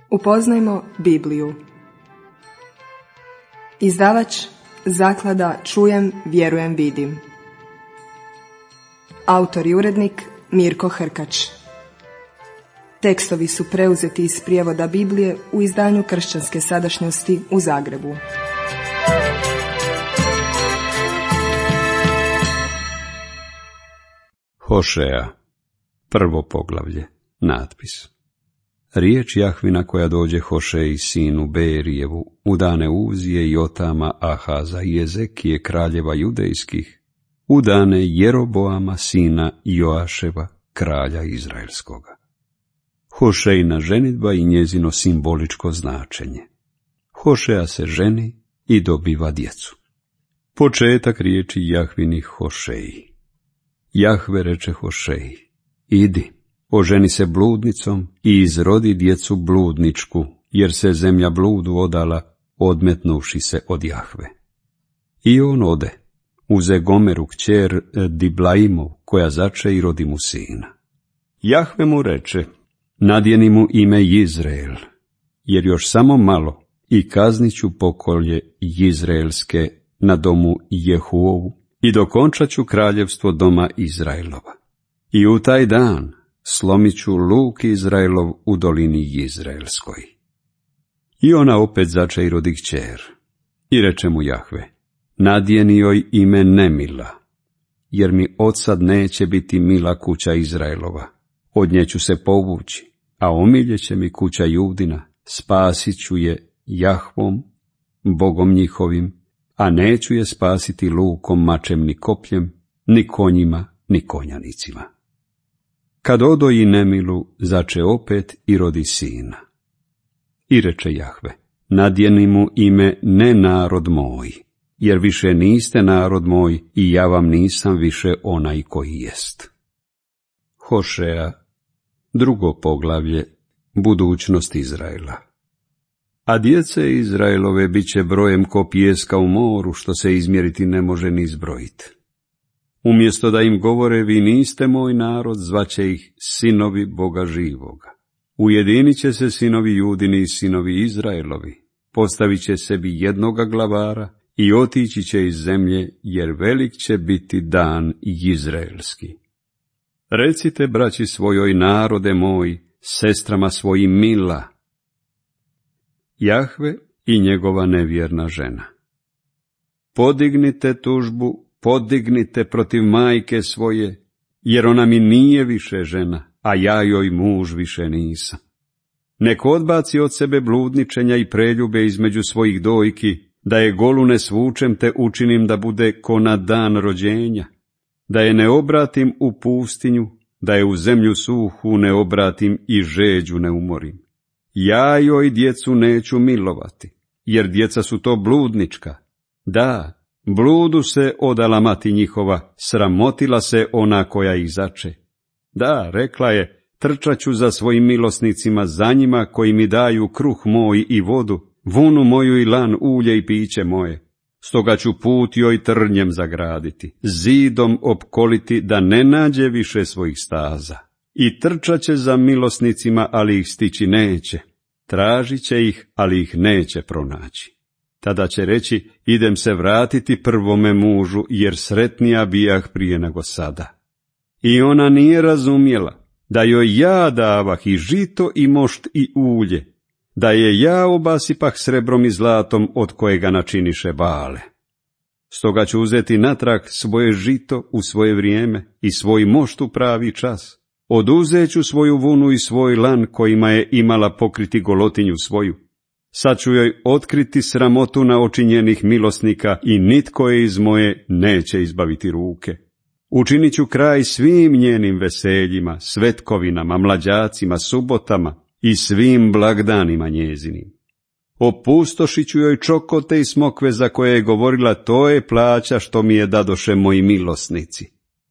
Upoznajmo Bibliju. Izdavač Zaklada Čujem, vjerujem, vidim. Autor i urednik Mirko Hrkač. Tekstovi su preuzeti iz prijevoda Biblije u izdanju Kršćanske sadašnjosti u Zagrebu. Hošeja, prvo poglavlje, natpis. Riječ Jahvina koja dođe Hošeji sinu Berijevu u dane Uzije i Jotama, Ahaza i Ezekije kraljeva judejskih, u dane Jeroboama sina Joaševa kralja izraelskoga. Hošejina ženidba i njezino simboličko značenje. Hošeja se ženi i dobiva djecu. Početak riječi Jahvinih Hošeji. Jahve reče Hošeji, idi, oženi se bludnicom i izrodi djecu bludničku, jer se zemlja bludu odala, odmetnuši se od Jahve. I on ode, uze Gomeru kćer Diblaimov, koja zače i rodi mu sina. Jahve mu reče, nadjeni mu ime Izrael, jer još samo malo i kaznit ću pokolje Izraelske na domu Jehuovu i dokončat ću kraljevstvo doma Izraelova. I u taj dan slomit ću luk Izraelov u dolini Izraelskoj. I ona opet zače i rodi kćer. I reče mu Jahve, nadjeni joj ime Nemila, jer mi odsad neće biti mila kuća Izraelova. Od nje ću se povući, a omiljet će mi kuća Judina, spasit ću je Jahvom, Bogom njihovim, a neću je spasiti lukom, mačem ni kopljem, ni konjima, ni konjanicima. Kad odoji Nemilu, zače opet i rodi sina. I reče Jahve, nadjeni mu ime ne narod moj, jer više niste narod moj i ja vam nisam više onaj koji jest. Hošeja, drugo poglavlje, budućnost Izraela. A djece Izraelove bit će brojem ko pijeska u moru, što se izmjeriti ne može ni izbrojiti. Umjesto da im govore, vi niste moj narod, zvaće ih sinovi Boga živoga. Ujedinit će se sinovi Judini i sinovi Izraelovi, postavit će sebi jednoga glavara i otići će iz zemlje, jer velik će biti dan izraelski. Recite braći svojoj, narode moj, sestrama svojim mila. Jahve i njegova nevjerna žena. Podignite tužbu, podignite protiv majke svoje, jer ona mi nije više žena, a ja joj muž više nisam. Nek odbaci od sebe bludničenja i preljube između svojih dojki, da je golu ne svučem te učinim da bude ko na dan rođenja, da je ne obratim u pustinju, da je u zemlju suhu ne obratim i žeđu ne umorim. Ja joj djecu neću milovati, jer djeca su to bludnička. Da, bludu se odala mati njihova, sramotila se ona koja ih zače. Da, rekla je, trčaću za svojim milosnicima, za njima koji mi daju kruh moj i vodu, vunu moju i lan, ulje i piće moje. Stoga ću put joj trnjem zagraditi, zidom opkoliti, da ne nađe više svojih staza. I trčat će za milosnicima, ali ih stići neće. Tražit će ih, ali ih neće pronaći. Tada će reći, idem se vratiti prvome mužu, jer sretnija bijah prije nego sada. I ona nije razumjela, da joj ja davah i žito i mošt i ulje, da je ja obasipah srebrom i zlatom od kojega načiniše Bale. Stoga ću uzeti natrag svoje žito u svoje vrijeme i svoj mošt u pravi čas. Oduzet ću svoju vunu i svoj lan kojima je imala pokriti golotinju svoju. Sad ću joj otkriti sramotu na oči njenih milosnika i nitko je iz moje neće izbaviti ruke. Učinit ću kraj svim njenim veseljima, svetkovinama, mlađacima, subotama i svim blagdanima njezinim. Opustošit ću joj čokote i smokve za koje je govorila, to je plaća što mi je dadoše moji milosnici.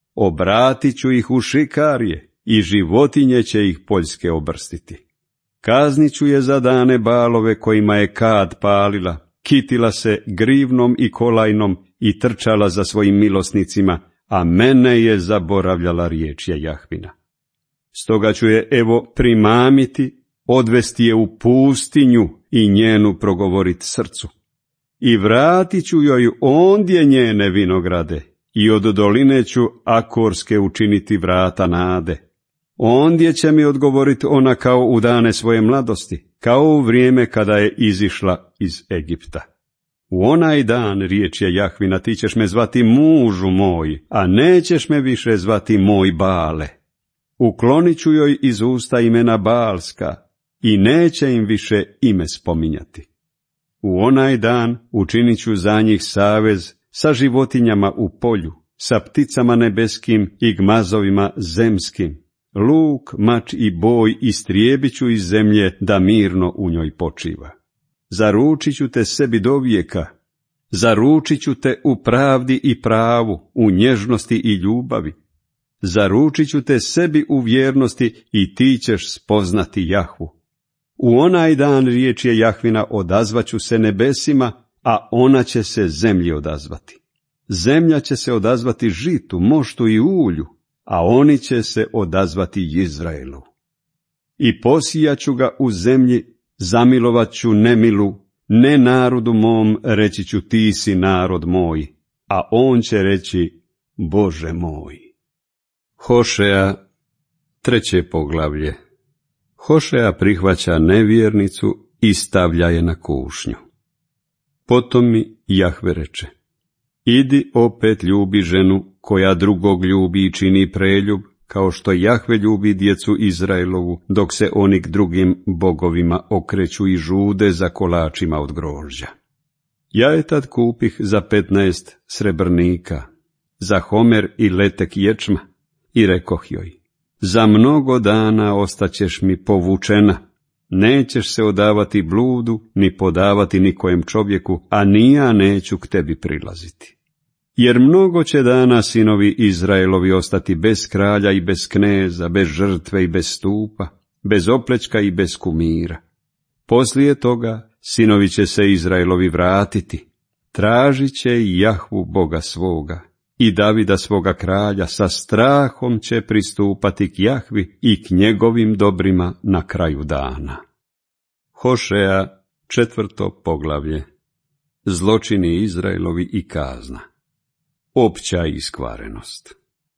Obratit ću ih u šikarije i životinje će ih poljske obrstiti. Kaznit ću je za dane Balove kojima je kad palila, kitila se grivnom i kolajnom i trčala za svojim milosnicima, a mene je zaboravljala riječ je Jahvina. Stoga ću je evo primamiti, odvesti je u pustinju i njenu progovorit srcu. I vratit ću joj ondje njene vinograde i od doline ću Akorske učiniti vrata nade. Ondje će mi odgovorit ona kao u dane svoje mladosti, kao u vrijeme kada je izišla iz Egipta. U onaj dan, riječ je Jahvina, ti ćeš me zvati mužu moj, a nećeš me više zvati moj Bale. Uklonit ću joj iz usta imena Balska i neće im više ime spominjati. U onaj dan učinit ću za njih savez sa životinjama u polju, sa pticama nebeskim i gmazovima zemskim. Luk, mač i boj istrijebit ću iz zemlje da mirno u njoj počiva. Zaručit ću te sebi do vijeka, zaručit ću te u pravdi i pravu, u nježnosti i ljubavi. Zaručit ću te sebi u vjernosti i ti ćeš spoznati Jahvu. U onaj dan, riječ je Jahvina, odazvaću se nebesima, a ona će se zemlji odazvati. Zemlja će se odazvati žitu, moštu i ulju, a oni će se odazvati Izraelu. I posijaću ga u zemlji, zamilovat ću nemilu, ne narodu mom, reći ću ti si narod moj, a on će reći Bože moj. Hošea, 3. poglavlje. Hošea prihvaća nevjernicu i stavlja je na kušnju. Potom mi Jahve reče: idi opet ljubi ženu koja drugog ljubi i čini preljub, kao što Jahve ljubi djecu Izraelovu, dok se oni k drugim bogovima okreću i žude za kolačima od grožđa. Ja je tad kupih za 15 srebrnika, za homer i letek ječma, i rekoh joj: za mnogo dana ostaćeš mi povučena, nećeš se odavati bludu, ni podavati nikojem čovjeku, a ni ja neću k tebi prilaziti. Jer mnogo će dana sinovi Izraelovi ostati bez kralja i bez kneza, bez žrtve i bez stupa, bez oplečka i bez kumira. Poslije toga sinovi će se Izraelovi vratiti, tražit će Jahvu Boga svoga i Davida svoga kralja, sa strahom će pristupati k Jahvi i k njegovim dobrima na kraju dana. Hošea, 4. poglavlje. Zločini Izraelovi i kazna. Opća iskvarenost.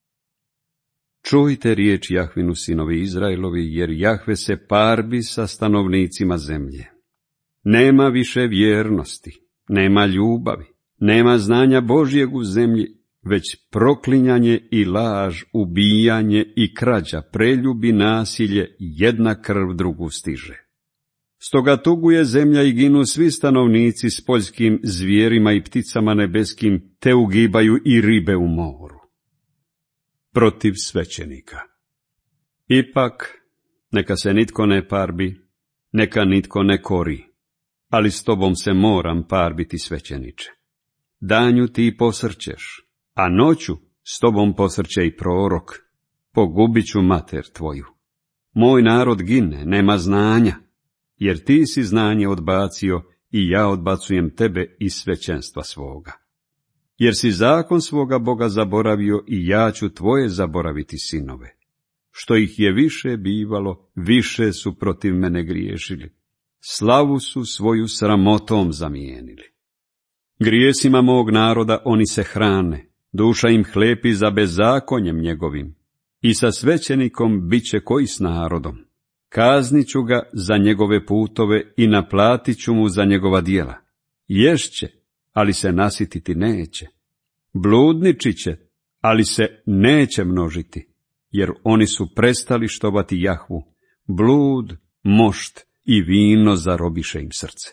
Čujte riječ Jahvinu, sinovi Izraelovi, jer Jahve se parbi sa stanovnicima zemlje. Nema više vjernosti, nema ljubavi, nema znanja Božjeg u zemlji, već proklinjanje i laž, ubijanje i krađa, preljubi, nasilje, jedna krv drugu stiže. Stoga tuguje zemlja i ginu svi stanovnici s poljskim zvijerima i pticama nebeskim, te ugibaju i ribe u moru. Protiv svećenika. Ipak, neka se nitko ne parbi, neka nitko ne kori, ali s tobom se moram parbiti, svećeniče. Danju ti posrćeš, a noću s tobom posrće i prorok, pogubit ću mater tvoju. Moj narod gine, nema znanja, jer ti si znanje odbacio i ja odbacujem tebe iz svećenstva svoga. Jer si zakon svoga Boga zaboravio i ja ću tvoje zaboraviti sinove. Što ih je više bivalo, više su protiv mene griješili. Slavu su svoju sramotom zamijenili. Grijesima mog naroda oni se hrane, duša im hlepi za bezakonjem njegovim. I sa svećenikom bit će koji s narodom. Kaznit ću ga za njegove putove i naplatit ću mu za njegova djela. Ješće, ali se nasititi neće. Bludničit će, ali se neće množiti, jer oni su prestali štovati Jahvu. Blud, mošt i vino zarobiše im srce.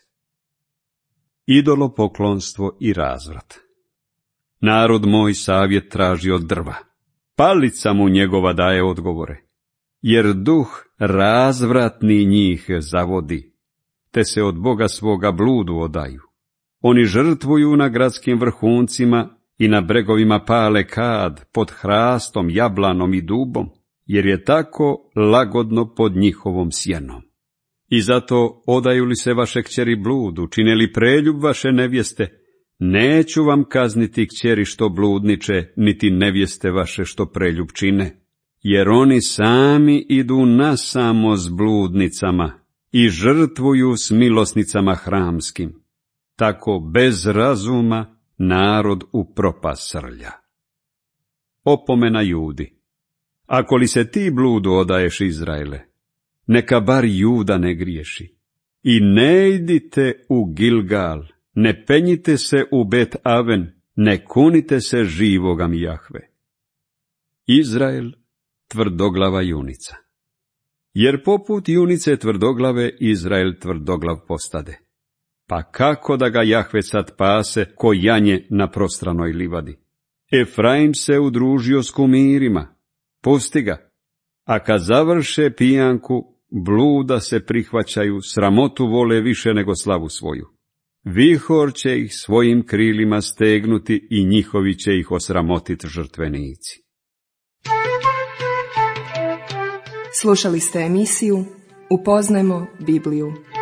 Idolopoklonstvo i razvrat. Narod moj savjet traži od drva, palica mu njegova daje odgovore. Jer duh razvratni njih zavodi, te se od Boga svoga bludu odaju. Oni žrtvuju na gradskim vrhuncima i na bregovima pale kad, pod hrastom, jablanom i dubom, jer je tako lagodno pod njihovom sjenom. I zato odaju li se vaše kćeri bludu, čine li preljub vaše nevjeste, neću vam kazniti kćeri što bludniče, niti nevjeste vaše što preljub čine. Jer oni sami idu nasamo s bludnicama i žrtvuju s milosnicama hramskim. Tako bez razuma narod u propast srlja. Opomena Judi. Ako li se ti bludu odaješ, Izraele, neka bar Juda ne griješi. I ne idite u Gilgal, ne penjite se u Bet Aven, ne kunite se živoga mi Jahve. Izrael, tvrdoglava junica. Jer poput junice tvrdoglave Izrael tvrdoglav postade. Pa kako da ga Jahve sad pase ko janje na prostranoj livadi? Efraim se udružio s kumirima, pusti ga, a kad završe pijanku, bluda se prihvaćaju, sramotu vole više nego slavu svoju. Vihor će ih svojim krilima stegnuti i njihovi će ih osramotit žrtvenici. Slušali ste emisiju Upoznajmo Bibliju.